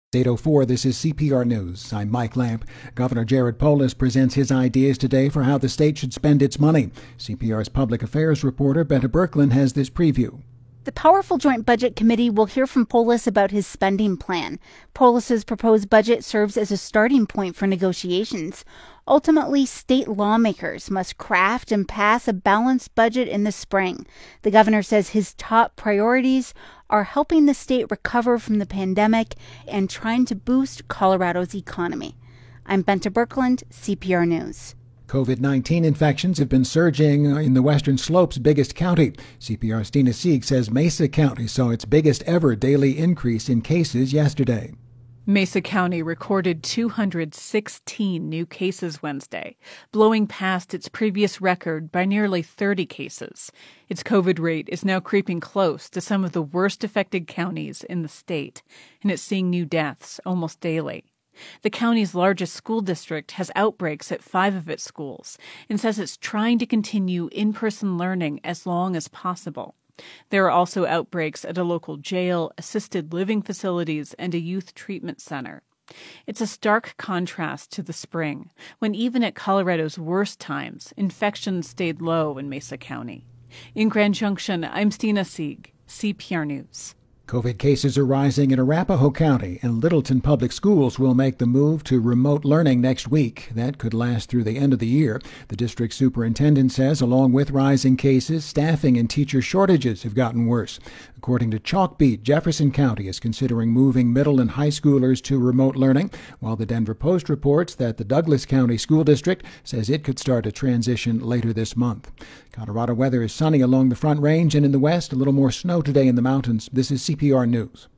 8:04, this is CPR News. I'm Mike Lamp. Governor Jared Polis presents his ideas today for how the state should spend its money. CPR's public affairs reporter Benta Birkeland has this preview. The powerful Joint Budget Committee will hear from Polis about his spending plan. Polis's proposed budget serves as a starting point for negotiations. Ultimately, state lawmakers must craft and pass a balanced budget in the spring. The governor says his top priorities are helping the state recover from the pandemic and trying to boost Colorado's economy. I'm Benta Birkeland, CPR News. COVID-19 infections have been surging in the Western Slope's biggest county. CPR's Dina Sieg says Mesa County saw its biggest ever daily increase in cases yesterday. Mesa County recorded 216 new cases Wednesday, blowing past its previous record by nearly 30 cases. Its COVID rate is now creeping close to some of the worst affected counties in the state, and it's seeing new deaths almost daily. The county's largest school district has outbreaks at 5 of its schools and says it's trying to continue in-person learning as long as possible. There are also outbreaks at a local jail, assisted living facilities, and a youth treatment center. It's a stark contrast to the spring, when even at Colorado's worst times, infections stayed low in Mesa County. In Grand Junction, I'm Dina Sieg, CPR News. COVID cases are rising in Arapahoe County, and Littleton Public Schools will make the move to remote learning next week. That could last through the end of the year. The district superintendent says, along with rising cases, staffing and teacher shortages have gotten worse. According to Chalkbeat, Jefferson County is considering moving middle and high schoolers to remote learning, while the Denver Post reports that the Douglas County School District says it could start a transition later this month. Colorado weather is sunny along the Front Range, and in the west, a little more snow today in the mountains. This is CPR News.